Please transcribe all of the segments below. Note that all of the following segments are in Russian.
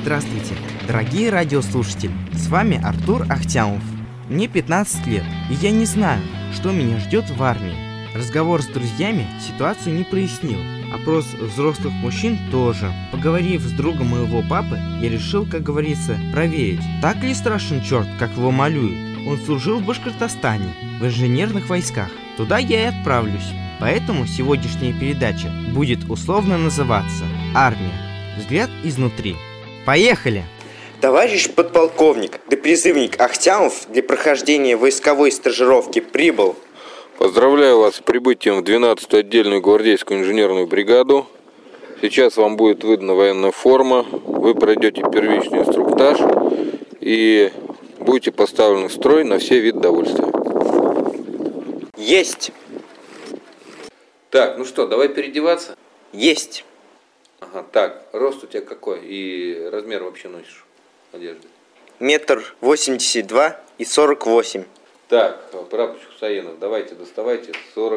Здравствуйте, дорогие радиослушатели, с вами Артур Ахтямов. Мне 15 лет, и я не знаю, что меня ждет в армии. Разговор с друзьями ситуацию не прояснил, опрос взрослых мужчин тоже. Поговорив с другом моего папы, я решил, как говорится, проверить, так ли страшен черт, как его малюют. Он служил в Башкортостане, в инженерных войсках. Туда я и отправлюсь. Поэтому сегодняшняя передача будет условно называться «Армия. Взгляд изнутри». Поехали! Товарищ подполковник, да призывник Ахтямов для прохождения войсковой стажировки прибыл. Поздравляю вас с прибытием в 12-ю отдельную гвардейскую инженерную бригаду. Сейчас вам будет выдана военная форма, вы пройдете первичный инструктаж и будете поставлены в строй на все виды довольствия. Есть! Так, ну что, давай переодеваться? Есть! Ага, так, рост у тебя какой и размер вообще носишь одежды? 1,82 и 48. Так, прапорщик Хусаинов, давайте доставайте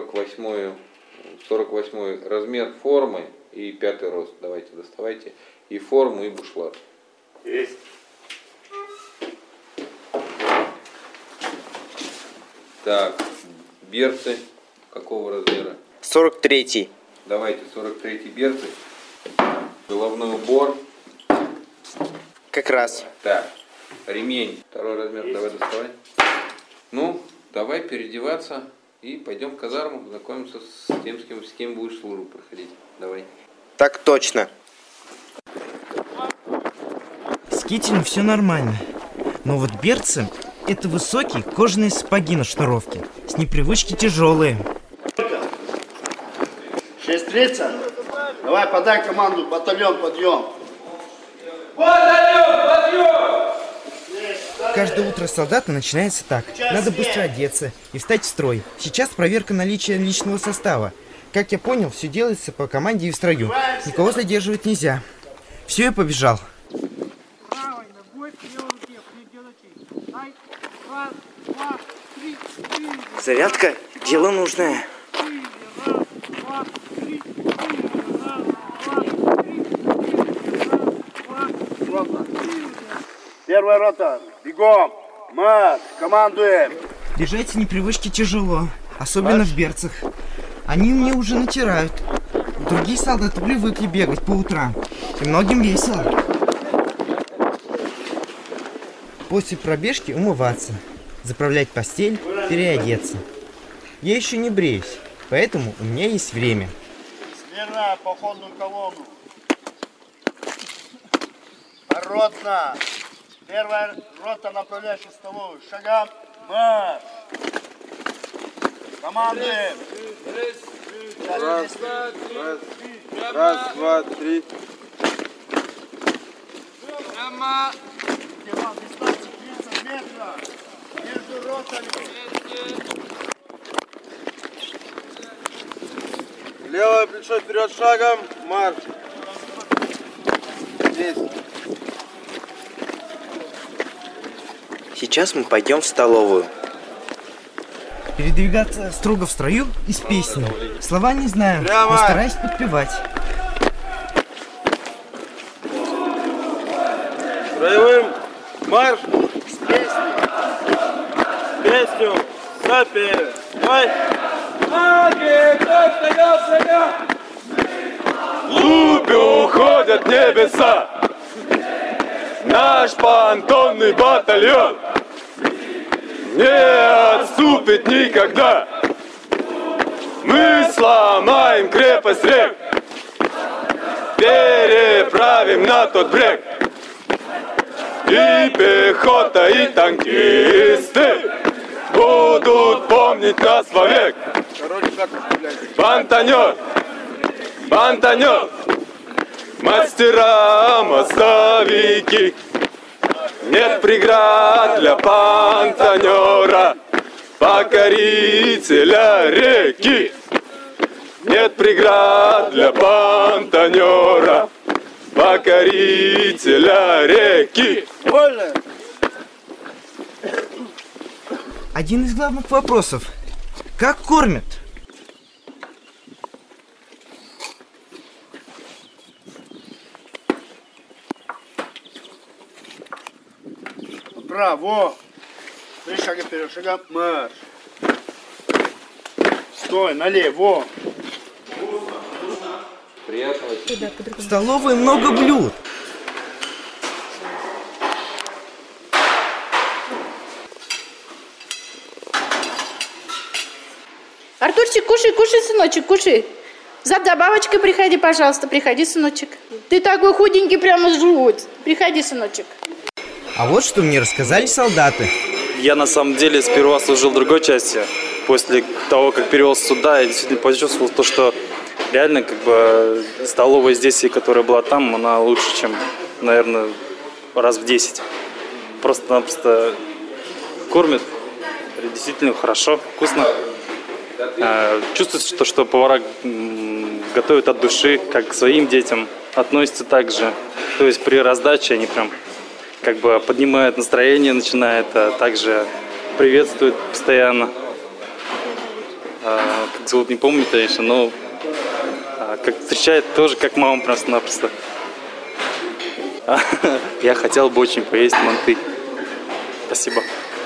48 размер формы и 5-й рост. Давайте доставайте и форму, и бушлат. Есть. Так, берцы какого размера? 43. Давайте 43 берцы. Головной убор. Как раз. Так, ремень. 2-й размер, давай доставай. Ну, давай переодеваться и пойдем в казарму, знакомиться с тем, с кем будешь службу проходить. Давай. Так точно. С кителем все нормально. Но вот берцы – это высокие кожаные сапоги на шнуровке. С непривычки тяжелые. 6:30. Давай, подай команду, батальон, подъем. Каждое утро солдата начинается так. Надо быстро одеться и встать в строй. Сейчас проверка наличия личного состава. Как я понял, все делается по команде и в строю. Никого задерживать нельзя. Все, я побежал. Зарядка – дело нужное. Первая рота, бегом, марш, командуем. Бежать с непривычки тяжело, особенно в берцах. Они мне уже натирают. Другие солдаты привыкли бегать по утрам, и многим весело. После пробежки умываться, заправлять постель, переодеться. Я еще не бреюсь, поэтому у меня есть время. Смирно, походную колонну. Народно. Первая рота, направляющая в столовую. Шагом, марш. Команды. Раз, два, три. Дистанция 30 метров. Между ротами. Левое плечо вперед шагом, марш. Здесь. Сейчас мы пойдем в столовую. Передвигаться строго в строю и с песней. Слова не знаю, но стараюсь подпевать. Строевым марш. Песню запевай. Глубь уходят небеса. Наш понтонный батальон не отступит никогда. Мы сломаем крепость рек, переправим на тот брег. И пехота, и танкисты будут помнить нас вовек. Бантанер, бантанер, мастера, мостовики. Нет преград для бантанера, покорителя реки. Нет преград для бантанера, покорителя реки. Вольно. Один из главных вопросов. Как кормят? Направо. 3 шага вперед, шага марш. Стой, налево. Приятного. В столовой много блюд. Артурчик, кушай, кушай, сыночек, кушай. За добавочкой приходи, пожалуйста, приходи, сыночек. Ты такой худенький, прямо жуть. Приходи, сыночек. А вот что мне рассказали солдаты. Я на самом деле сперва служил в другой части. После того, как перевелся сюда, я действительно почувствовал то, что реально как бы столовая здесь, и которая была там, она лучше, чем, наверное, раз в 10. Просто-напросто кормят действительно хорошо, вкусно. Чувствуется, что повара готовят от души, как к своим детям, относятся так же. То есть при раздаче они прям как бы поднимают настроение, начинают, а также приветствуют постоянно. Как зовут, не помню, конечно, но как встречают тоже как мама просто-напросто. Я хотел бы очень поесть манты. Спасибо.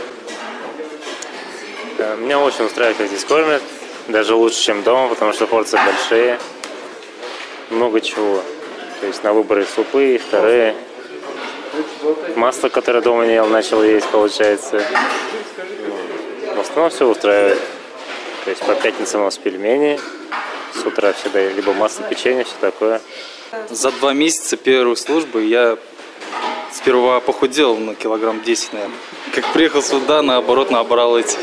Меня очень устраивает, как здесь кормят. Даже лучше, чем дома, потому что порции большие. Много чего. То есть на выбор и супы, и вторые. Масло, которое дома не ел, начал есть, получается. В основном все устраивает. То есть по пятницам у нас пельмени. С утра всегда либо масло, печенье, все такое. За 2 месяца первой службы я сперва похудел на килограмм 10, наверное. Как приехал сюда, наоборот, набрал эти.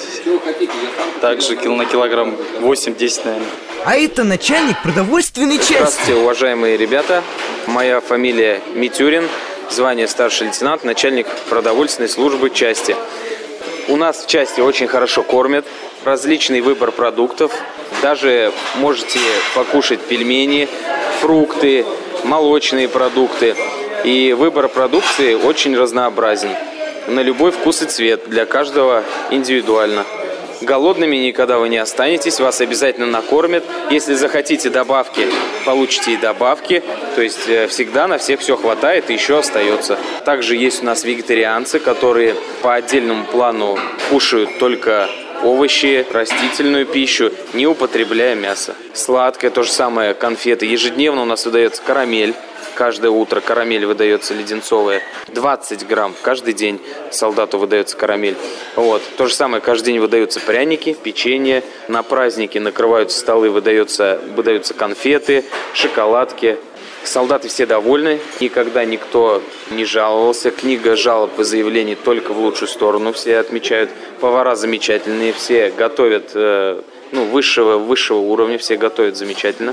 Также на килограмм 8-10, наверное. А это начальник продовольственной части. Здравствуйте, уважаемые ребята. Моя фамилия Митюрин, звание старший лейтенант, начальник продовольственной службы части. У нас в части очень хорошо кормят, различный выбор продуктов. Даже можете покушать пельмени, фрукты, молочные продукты. И выбор продукции очень разнообразен. На любой вкус и цвет, для каждого индивидуально. Голодными никогда вы не останетесь, вас обязательно накормят. Если захотите добавки, получите и добавки. То есть всегда на всех все хватает и еще остается. Также есть у нас вегетарианцы, которые по отдельному плану кушают только овощи, растительную пищу, не употребляя мясо. Сладкое, то же самое, конфеты. Ежедневно у нас выдается карамель. Каждое утро карамель выдается леденцовая. 20 грамм каждый день солдату выдается карамель. Вот. То же самое, каждый день выдаются пряники, печенье. На праздники накрываются столы, выдаются конфеты, шоколадки. Солдаты все довольны, никогда никто не жаловался. Книга жалоб и заявлений только в лучшую сторону все отмечают. Повара замечательные, все готовят высшего уровня, все готовят замечательно.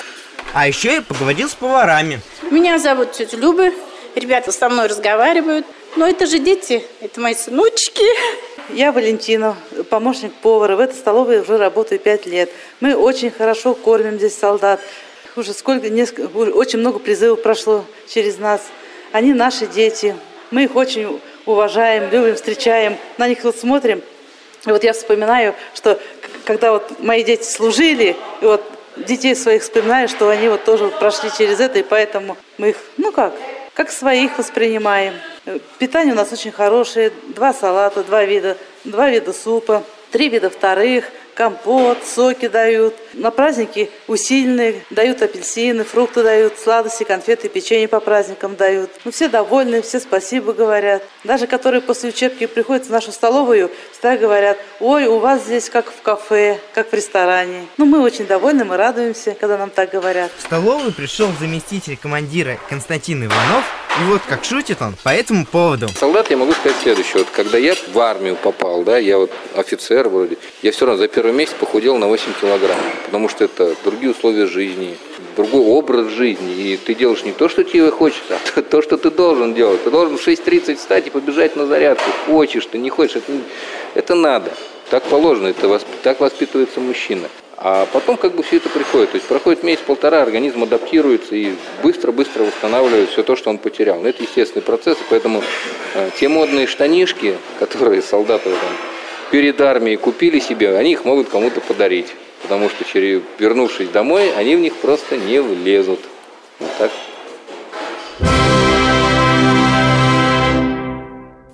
А еще я поговорил с поварами. Меня зовут тетя Люба. Ребята со мной разговаривают. Но это же дети, это мои сыночки. Я Валентина, помощник повара. В этой столовой уже работаю 5 лет. Мы очень хорошо кормим здесь солдат. Уже очень много призывов прошло через нас. Они наши дети. Мы их очень уважаем, любим, встречаем. На них вот смотрим. И вот я вспоминаю, что когда вот мои дети служили, и вот детей своих вспоминаю, что они вот тоже прошли через это, и поэтому мы их, как своих воспринимаем. Питание у нас очень хорошее. 2 салата, 2 вида супа, 3 вида вторых, компот, соки дают. На праздники усиленные, дают апельсины, фрукты дают, сладости, конфеты, печенье по праздникам дают. Все довольны, все спасибо говорят. Даже которые после учебки приходят в нашу столовую, всегда говорят: ой, у вас здесь как в кафе, как в ресторане. Мы очень довольны, мы радуемся, когда нам так говорят. В столовую пришел заместитель командира Константин Иванов. И вот как шутит он по этому поводу. Солдат, я могу сказать следующее. Вот когда я в армию попал, я вот офицер вроде, я все равно за первый месяц похудел на 8 килограмм. Потому что это другие условия жизни, другой образ жизни. И ты делаешь не то, что тебе хочется, а то, что ты должен делать. Ты должен в 6:30 встать и побежать на зарядку. Хочешь ты, не хочешь, это надо. Так положено, так воспитывается мужчина. А потом все это приходит. То есть проходит месяц-полтора, организм адаптируется и быстро-быстро восстанавливает все то, что он потерял. Но это естественный процесс, и поэтому те модные штанишки, которые солдаты перед армией купили себе, они их могут кому-то подарить. Потому что, вернувшись домой, они в них просто не влезут. Вот так.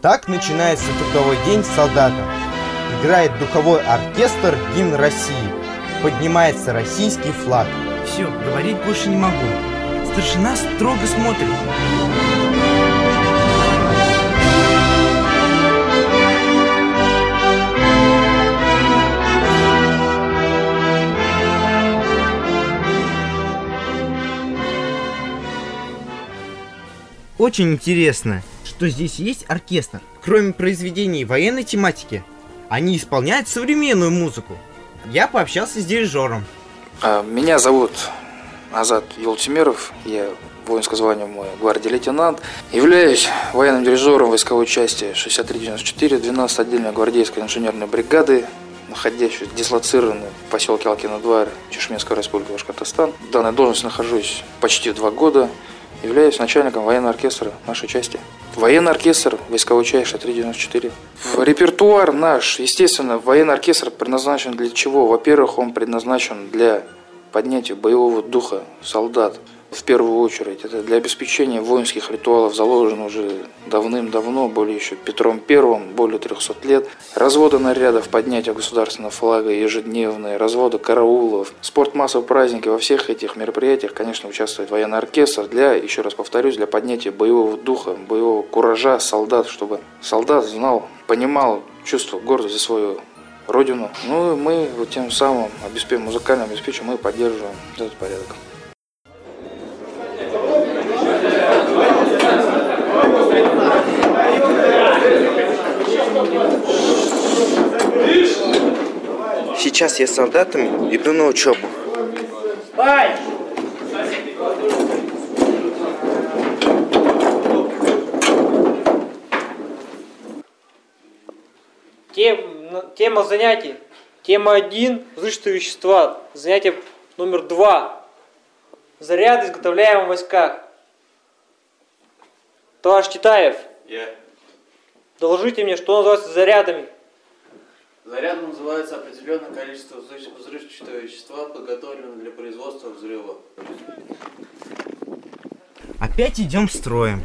Так начинается трудовой день солдата. Играет духовой оркестр гимн России. Поднимается российский флаг. Все, говорить больше не могу. Старшина строго смотрит. Очень интересно, что здесь есть оркестр. Кроме произведений военной тематики, они исполняют современную музыку. Я пообщался с дирижером. Меня зовут Азат Юлтимиров. Я воинское звание мой гвардии лейтенант. Являюсь военным дирижером войсковой части 6394 12 отдельной гвардейской инженерной бригады, находящейся дислоцированной в поселке Алкино-2, Чешменская республика Башкортостан. В данной должности нахожусь почти 2 года. Являюсь начальником военного оркестра нашей части. Военный оркестр войсковой части 6394. В репертуар наш, естественно, военный оркестр предназначен для чего? Во-первых, он предназначен для поднятия боевого духа солдат. В первую очередь, это для обеспечения воинских ритуалов, заложено уже давным-давно, более еще Петром I, более 300 лет. Разводы нарядов, поднятие государственного флага ежедневные, разводы караулов, спорт, массовые праздники. Во всех этих мероприятиях, конечно, участвует военный оркестр для, еще раз повторюсь, для поднятия боевого духа, боевого куража солдат, чтобы солдат знал, понимал, чувствовал гордость за свою родину. Ну и мы вот тем самым музыкально обеспечим, мы поддерживаем этот порядок. Сейчас я с солдатами иду на учебу. Тема занятий. Тема 1. Взрывчатые вещества. Занятие номер 2. Заряды, изготовляемые в войсках. Товарищ Титаев. Доложите мне, что называется зарядами. Зарядом называется определенное количество взрывчатого вещества, подготовленного для производства взрыва. Опять идем строем.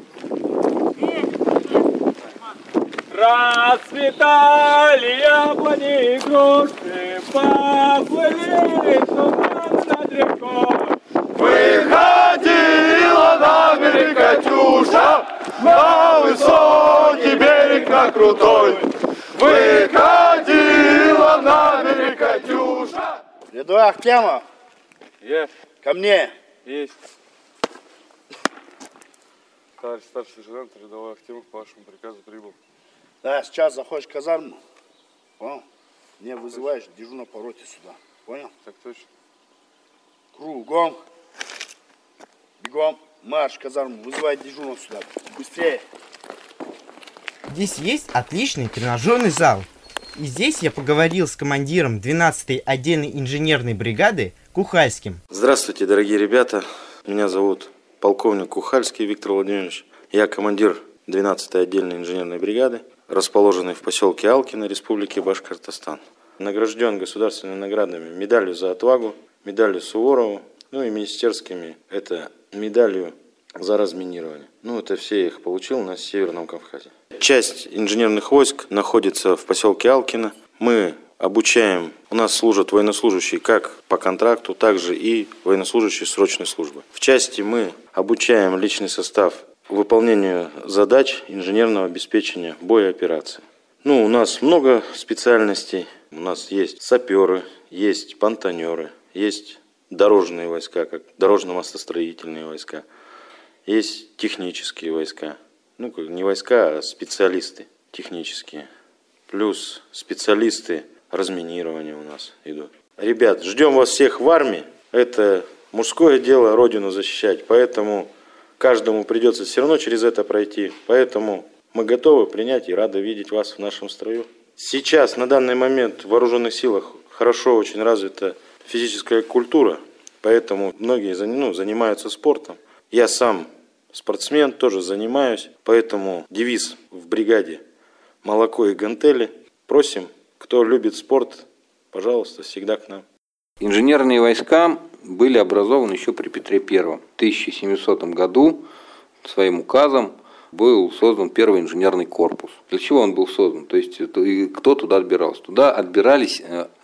Расцветали яблони и груши, поплыли туманы над рекой. Выходила на берег Катюша, на высокий берег, на крутой. Выходила на берег Катюша. Рядовой Ахтямов. Есть. Ко мне. Есть. Товарищ старший сержант рядовой Ахтямов по вашему приказу прибыл. Да, сейчас заходишь в казарму. Понял? Мне вызываешь дежурного по роте сюда. Понял? Так точно. Кругом. Бегом. Марш в казарму. Вызывай дежурного сюда. Быстрее. Здесь есть отличный тренажерный зал. И здесь я поговорил с командиром 12-й отдельной инженерной бригады Кухальским. Здравствуйте, дорогие ребята. Меня зовут полковник Кухальский Виктор Владимирович. Я командир 12-й отдельной инженерной бригады, расположенной в поселке Алкино, Республики Башкортостан. Награжден государственными наградами медалью за отвагу, медалью Суворова, ну и министерскими. Это медалью за разминирование. Ну, это все их получил на Северном Кавказе. Часть инженерных войск находится в поселке Алкино. Мы обучаем, у нас служат военнослужащие как по контракту, так же и военнослужащие срочной службы. В части мы обучаем личный состав выполнению задач инженерного обеспечения боя операции. Ну, у нас много специальностей. У нас есть саперы, есть понтонеры, есть дорожные войска, как дорожно-мостостроительные войска. Есть технические войска. Ну, не войска, а специалисты технические. Плюс специалисты разминирования у нас идут. Ребят, ждем вас всех в армии. Это мужское дело родину защищать, поэтому каждому придется все равно через это пройти. Поэтому мы готовы принять и рады видеть вас в нашем строю. Сейчас, на данный момент, в вооруженных силах хорошо очень развита физическая культура, поэтому многие занимаются спортом. Я сам спортсмен, тоже занимаюсь, поэтому девиз в бригаде «Молоко и гантели». Просим, кто любит спорт, пожалуйста, всегда к нам. Инженерные войска были образованы еще при Петре I. В 1700 году своим указом был создан первый инженерный корпус. Для чего он был создан? То есть кто туда отбирался? Туда отбирались,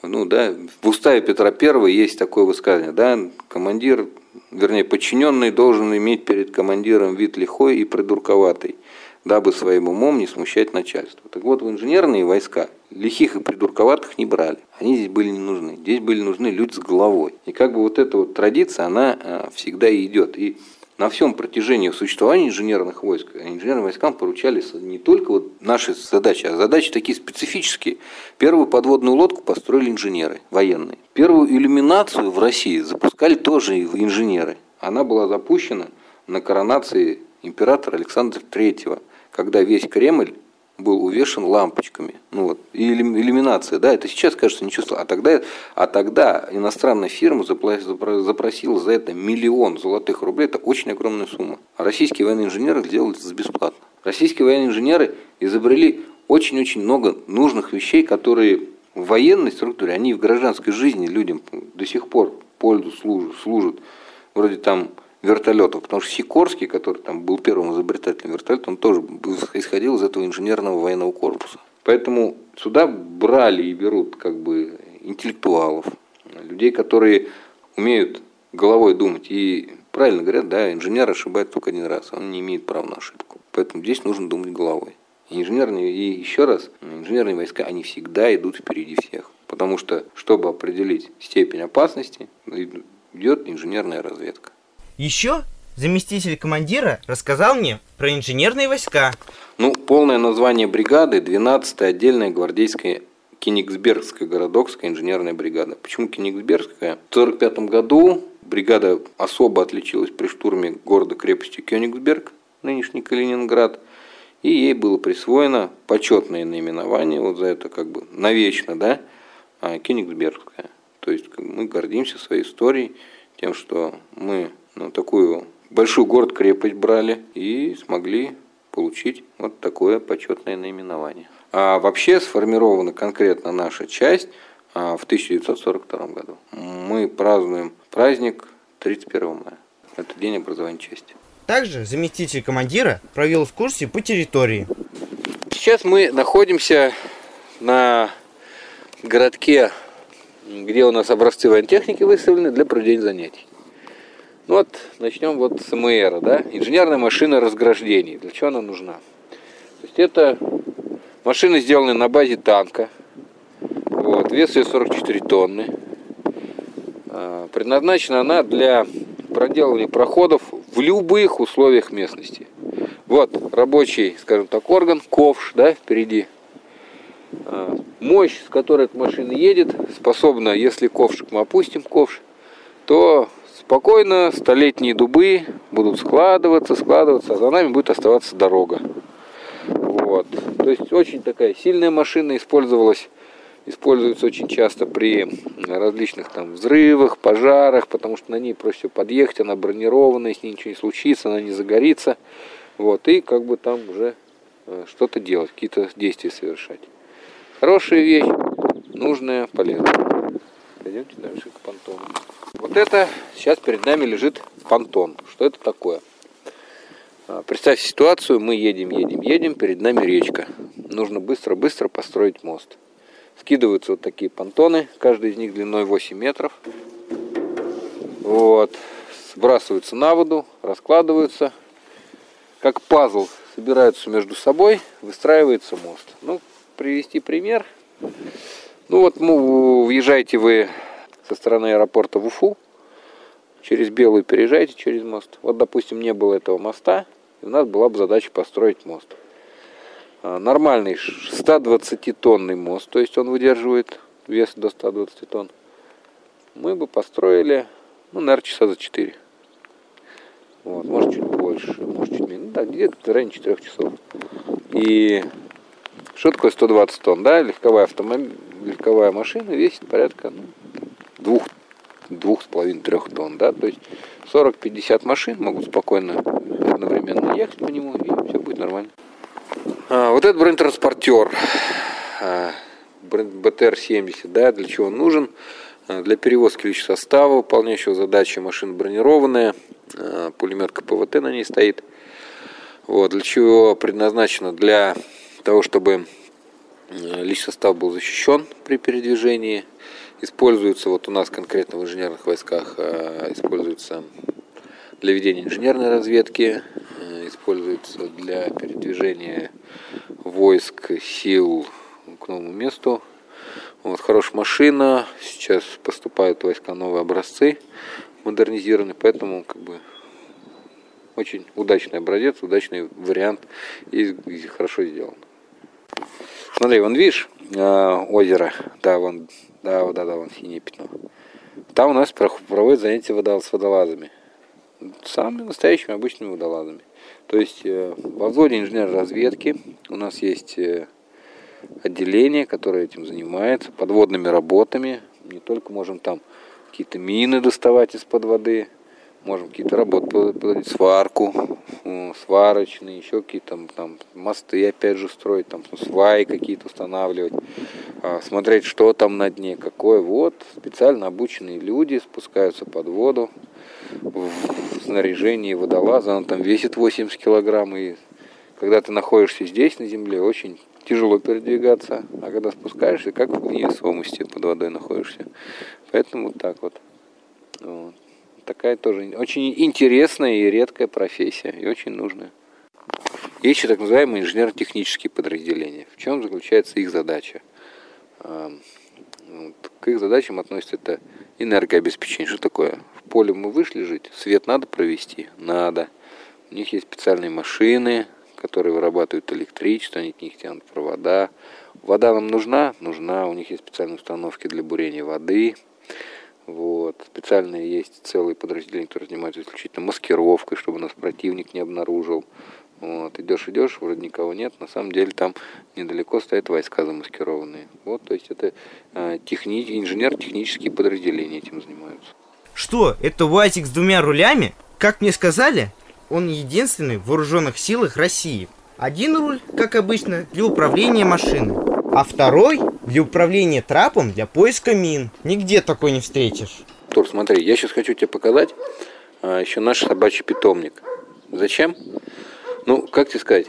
в уставе Петра I есть такое высказывание, командир, подчиненный должен иметь перед командиром вид лихой и придурковатый, дабы своим умом не смущать начальство. Так вот, в инженерные войска лихих и придурковатых не брали. Они здесь были не нужны. Здесь были нужны люди с головой. И эта вот традиция, она всегда и идет. И на всем протяжении существования инженерных войск, инженерным войскам поручались не только наши задачи, а задачи такие специфические. Первую подводную лодку построили инженеры военные. Первую иллюминацию в России запускали тоже инженеры. Она была запущена на коронации императора Александра III, когда весь Кремль был увешан лампочками. И иллюминация, это сейчас, кажется, ничего страшного. А тогда иностранная фирма запросила за это 1 000 000 золотых рублей. Это очень огромная сумма. А российские военные инженеры сделали это бесплатно. Российские военные инженеры изобрели очень-очень много нужных вещей, которые в военной структуре, они в гражданской жизни людям до сих пор пользу служат. Вроде вертолетов, потому что Сикорский, который был первым изобретателем вертолета, он тоже исходил из этого инженерного военного корпуса. Поэтому сюда брали и берут интеллектуалов, людей, которые умеют головой думать. И правильно говорят, инженер ошибается только один раз, он не имеет права на ошибку. Поэтому здесь нужно думать головой. И инженерные войска, они всегда идут впереди всех. Потому что, чтобы определить степень опасности, идет инженерная разведка. Еще заместитель командира рассказал мне про инженерные войска. Полное название бригады – 12-я отдельная гвардейская Кенигсбергская городокская инженерная бригада. Почему Кенигсбергская? В 1945 году бригада особо отличилась при штурме города-крепости Кёнигсберг, нынешний Калининград, и ей было присвоено почетное наименование, за это навечно, Кенигсбергская. То есть мы гордимся своей историей, тем, что мы такую большую город-крепость брали и смогли получить вот такое почетное наименование. А вообще сформирована конкретно наша часть в 1942 году. Мы празднуем праздник 31 мая. Это день образования части. Также заместитель командира провел экскурсии по территории. Сейчас мы находимся на городке, где у нас образцы воентехники выставлены для проведения занятий. Начнем с МР, инженерная машина разграждений. Для чего она нужна? То есть это машина, сделанная на базе танка. Вес ее 44 тонны. Предназначена она для проделывания проходов в любых условиях местности. Рабочий, орган, ковш, впереди. Мощь, с которой эта машина едет, способна, если ковшик мы опустим, то спокойно столетние дубы будут складываться, а за нами будет оставаться дорога. То есть очень такая сильная машина используется очень часто при различных взрывах, пожарах, потому что на ней проще всего подъехать, она бронированная, с ней ничего не случится, она не загорится. И там уже что-то делать, какие-то действия совершать. Хорошая вещь, нужная, полезная. Пойдемте дальше к понтону. Это сейчас перед нами лежит понтон. Что это такое? Представьте ситуацию, мы едем, перед нами речка. Нужно быстро построить мост. Скидываются такие понтоны, каждый из них длиной 8 метров. Сбрасываются на воду, раскладываются. Как пазл собираются между собой, выстраивается мост. Привести пример. Въезжаете вы со стороны аэропорта в Уфу, через Белую переезжаете через мост. Допустим, не было этого моста, и у нас была бы задача построить мост. Нормальный 120-тонный мост, то есть он выдерживает вес до 120 тонн. Мы бы построили, наверное, часа за 4. Может чуть больше, может чуть меньше. Где-то в районе 4 часов. И что такое 120 тонн? Легковая машина весит порядка 2,5-3 тонн. То есть 40-50 машин могут спокойно одновременно ехать по нему, и все будет нормально. Этот бронетранспортер БТР-70, для чего он нужен? Для перевозки личного состава, выполняющего задачи, машина бронированная, пулемет КПВТ на ней стоит. Вот, для чего предназначено? Для того, чтобы личный состав был защищен при передвижении. Используется, вот у нас конкретно в инженерных войсках, используется для ведения инженерной разведки, используется для передвижения войск, сил к новому месту. Вот, хорошая машина, сейчас поступают в войска новые образцы модернизированные, поэтому как бы очень удачный образец, удачный вариант и хорошо сделан. Смотри, вон видишь озеро, да, вон синее пятно. Там у нас проводят занятия с водолазами. Самыми настоящими обычными водолазами. То есть во взводе инженерной разведки у нас есть отделение, которое этим занимается, подводными работами. Не только можем там какие-то мины доставать из-под воды, можем какие-то работы проводить, сварку, сварочные, еще какие-то там мосты опять же строить, там сваи какие-то устанавливать, смотреть, что там на дне, какое. Вот специально обученные люди спускаются под воду в снаряжении водолаза, он там весит 80 килограмм, и когда ты находишься здесь на земле, очень тяжело передвигаться, а когда спускаешься, как в невесомости под водой находишься. Поэтому вот так вот. Такая тоже очень интересная и редкая профессия, и очень нужная. Есть еще так называемые инженерно-технические подразделения. В чем заключается их задача? К их задачам относится это энергообеспечение. Что такое? В поле мы вышли жить, свет надо провести? Надо. У них есть специальные машины, которые вырабатывают электричество, они от них тянут провода. Вода нам нужна? Нужна. У них есть специальные установки для бурения воды. Вот. Специальные есть целые подразделения, которые занимаются исключительно маскировкой, чтобы нас противник не обнаружил. Вот. Идешь, вроде никого нет, на самом деле там недалеко стоят войска замаскированные. Вот, то есть это инженер-технические подразделения этим занимаются. Что, это УАЗик с 2 рулями? Как мне сказали, он единственный в вооруженных силах России. Один руль, как обычно, для управления машиной, а второй для управления трапом для поиска мин. Нигде такой не встретишь. Тур, смотри, я сейчас хочу тебе показать еще наш собачий питомник. Зачем? Ну, как тебе сказать,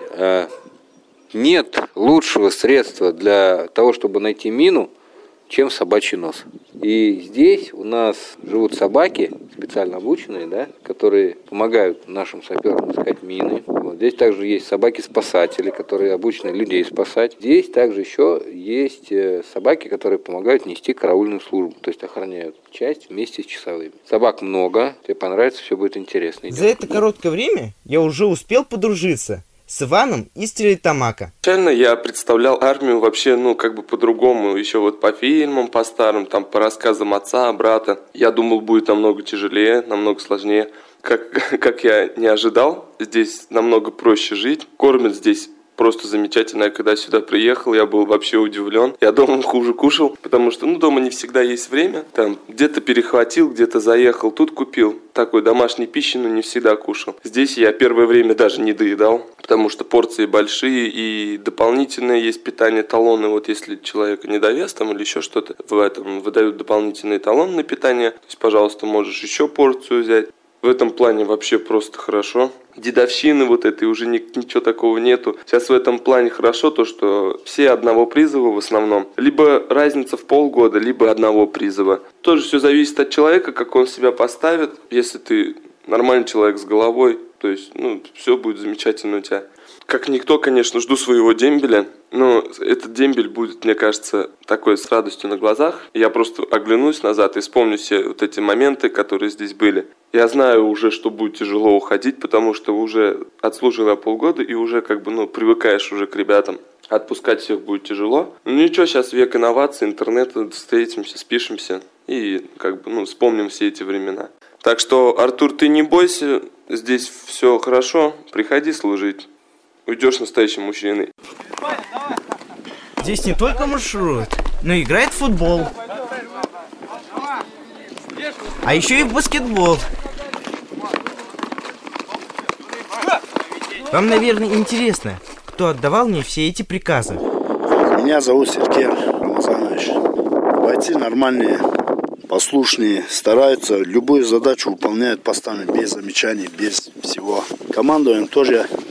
нет лучшего средства для того, чтобы найти мину, чем собачий нос. И здесь у нас живут собаки, специально обученные, да, которые помогают нашим саперам искать мины. Вот. Здесь также есть собаки-спасатели, которые обучены людей спасать. Здесь также еще есть собаки, которые помогают нести караульную службу, то есть охраняют часть вместе с часовыми. Собак много, тебе понравится, все будет интересно. За это короткое время я уже успел подружиться с Иваном из Стерлитамака. Изначально я представлял армию вообще, по-другому, еще вот по фильмам, по старым, там, по рассказам отца, брата. Я думал, будет намного тяжелее, намного сложнее. Как я не ожидал, здесь намного проще жить. Кормят здесь просто замечательно. Я когда сюда приехал, я был вообще удивлен. Я дома хуже кушал, потому что, дома не всегда есть время. Там где-то перехватил, где-то заехал, тут купил. Такой домашней пищи, но не всегда кушал. Здесь я первое время даже не доедал, потому что порции большие и дополнительное есть питание, талоны. Вот если человека недовес там или еще что-то, в этом выдают дополнительные талоны на питание. То есть, пожалуйста, можешь еще порцию взять. В этом плане вообще просто хорошо. Дедовщины вот этой уже ничего такого нету. Сейчас в этом плане хорошо то, что все одного призыва в основном. Либо разница в полгода, либо одного призыва. Тоже все зависит от человека, как он себя поставит. Если ты нормальный человек с головой, то есть, все будет замечательно у тебя. Как никто, конечно, жду своего дембеля, но этот дембель будет, мне кажется, такой с радостью на глазах. Я просто оглянусь назад и вспомню все вот эти моменты, которые здесь были. Я знаю уже, что будет тяжело уходить, потому что уже отслужил я полгода и уже привыкаешь уже к ребятам. Отпускать всех будет тяжело. Ну ничего, сейчас век инноваций, интернета, встретимся, спишемся и вспомним все эти времена. Так что, Артур, ты не бойся, здесь все хорошо, приходи служить. Уйдешь настоящим мужчиной. Здесь не только маршрут, но и играет в футбол. А еще и в баскетбол. Вам, наверное, интересно, кто отдавал мне все эти приказы. Меня зовут Сергей Рамазанович. Бойцы нормальные, послушные, стараются, любую задачу выполняют постоянно, без замечаний, без всего. Командуем тоже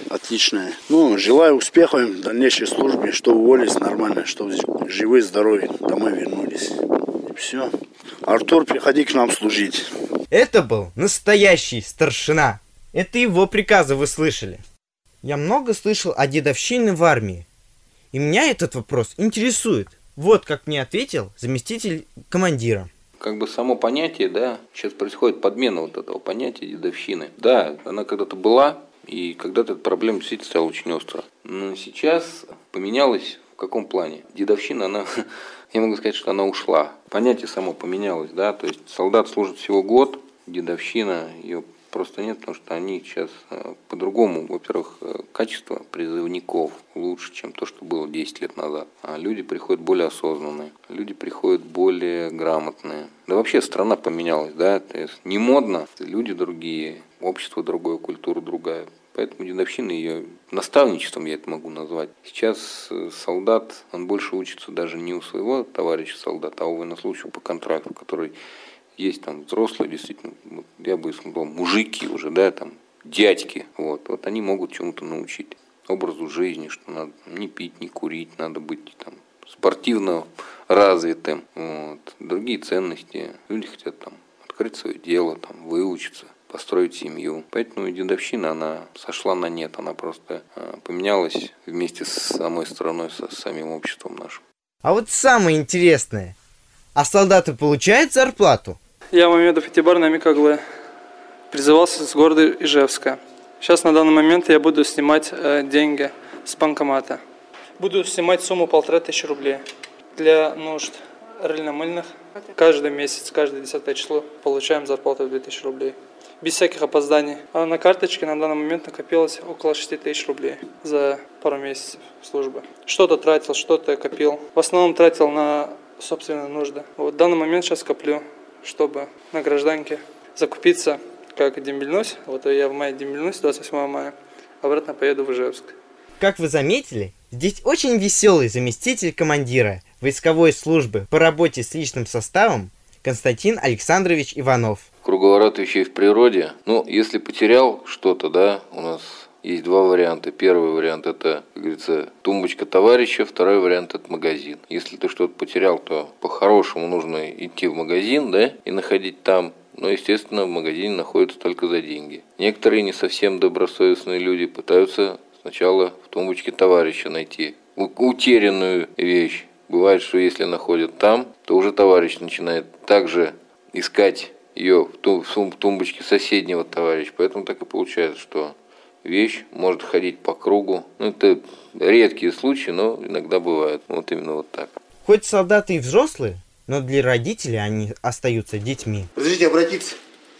отличная. Ну, желаю успехов им в дальнейшей службе, что уволились нормально, чтобы живые, здоровые домой вернулись. И все. Артур, приходи к нам служить. Это был настоящий старшина. Это его приказы вы слышали. Я много слышал о дедовщине в армии. И меня этот вопрос интересует. Вот как мне ответил заместитель командира. Как бы само понятие, да, сейчас происходит подмена вот этого понятия дедовщины. Да, она когда-то была, и когда-то эта проблема действительно стала очень остро. Но сейчас поменялась в каком плане? Дедовщина, она, я могу сказать, что она ушла. Понятие само поменялось, да, то есть солдат служит всего год, дедовщина, ее просто нет, потому что они сейчас по-другому, во-первых, качество призывников лучше, чем то, что было 10 лет назад. А люди приходят более осознанные, люди приходят более грамотные. Да вообще страна поменялась, да, то есть не модно, люди другие, общество другое, культура другая. Поэтому дедовщина, ее наставничеством я это могу назвать. Сейчас солдат, он больше учится даже не у своего товарища солдата, а у военнослужащего по контракту, который есть там взрослые, действительно, я бы сказал, мужики уже, да, там, дядьки, вот они могут чему-то научить. Образу жизни, что надо не пить, не курить, надо быть там спортивно развитым, вот. Другие ценности. Люди хотят там открыть свое дело, там, выучиться, построить семью. Поэтому дедовщина, она сошла на нет, она просто поменялась вместе с самой страной, с самим обществом нашим. А вот самое интересное, а солдаты получают зарплату? Я Мамедов Этибар Намикаглы. Призывался с города Ижевска. Сейчас на данный момент я буду снимать деньги с банкомата. Буду снимать сумму 1500 рублей для нужд рыльно-мыльных. Каждый месяц, каждое 10 число получаем зарплату в 2000 рублей. Без всяких опозданий. А на карточке на данный момент накопилось около 6000 рублей за пару месяцев службы. Что-то тратил, что-то копил. В основном тратил на собственные нужды. Вот в данный момент сейчас коплю, чтобы на гражданке закупиться, как дембельнусь. Вот я в мае дембельнусь, 28 мая. Обратно поеду в Ижевск. Как вы заметили, здесь очень веселый заместитель командира войсковой службы по работе с личным составом Константин Александрович Иванов. Круговорот вещей в природе. Ну, если потерял что-то, да, у нас есть два варианта. Первый вариант – это, как говорится, тумбочка товарища. Второй вариант – это магазин. Если ты что-то потерял, то по-хорошему нужно идти в магазин, да, и находить там. Но, естественно, в магазине находятся только за деньги. Некоторые не совсем добросовестные люди пытаются сначала в тумбочке товарища найти утерянную вещь. Бывает, что если находят там, то уже товарищ начинает также искать ее в тумбочке соседнего товарища. Поэтому так и получается, что вещь может ходить по кругу. Ну, это редкие случаи, но иногда бывает. Вот именно вот так. Хоть солдаты и взрослые, но для родителей они остаются детьми. Разрешите обратиться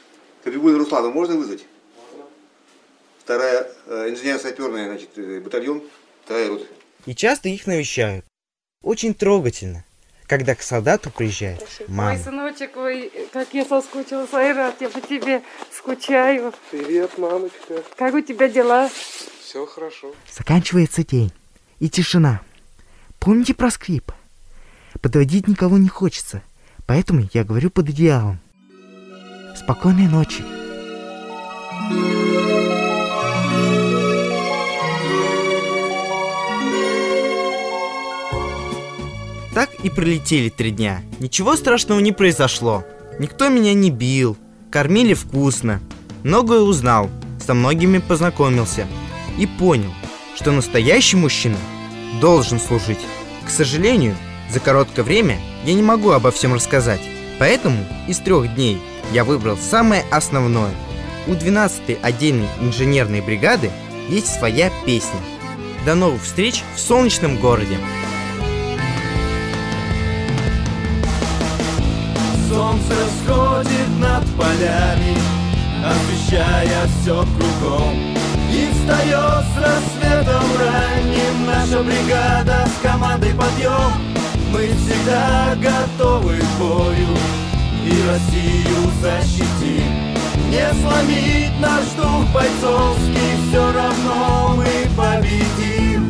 к Бибулину Руслану. Можно вызвать? Вторая инженерно-саперная, значит, батальон, вторая рота. И часто их навещают. Очень трогательно, когда к солдату приезжает мама. Ой, сыночек, ой, как я соскучилась, Айрат, я по тебе скучаю. Привет, мамочка. Как у тебя дела? Все хорошо. Заканчивается день, и тишина. Помните про скрип? Подводить никого не хочется, поэтому я говорю под одеялом. Спокойной ночи. Так и пролетели 3 дня. Ничего страшного не произошло. Никто меня не бил. Кормили вкусно. Многое узнал. Со многими познакомился. И понял, что настоящий мужчина должен служить. К сожалению, за короткое время я не могу обо всем рассказать. Поэтому из 3 дней я выбрал самое основное. У 12-й отдельной инженерной бригады есть своя песня. До новых встреч в солнечном городе. Солнце сходит над полями, освещая все кругом. И встает с рассветом ранним наша бригада с командой подъем. Мы всегда готовы к бою и Россию защитим. Не сломить наш дух бойцовский, все равно мы победим.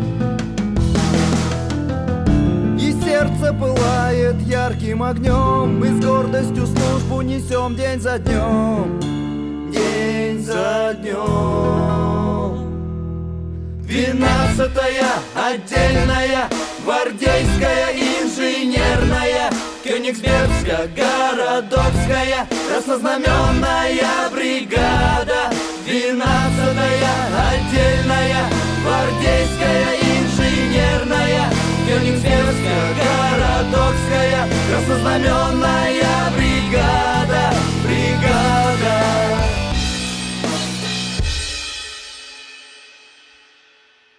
Сердце пылает ярким огнем, мы с гордостью службу несем день за днем, день за днем. 12-я отдельная гвардейская инженерная, Кёнигсбергская, городокская, краснознаменная бригада. 12-я отдельная гвардейская инженерная, Кёнигсбергская, городокская, краснознаменная бригада.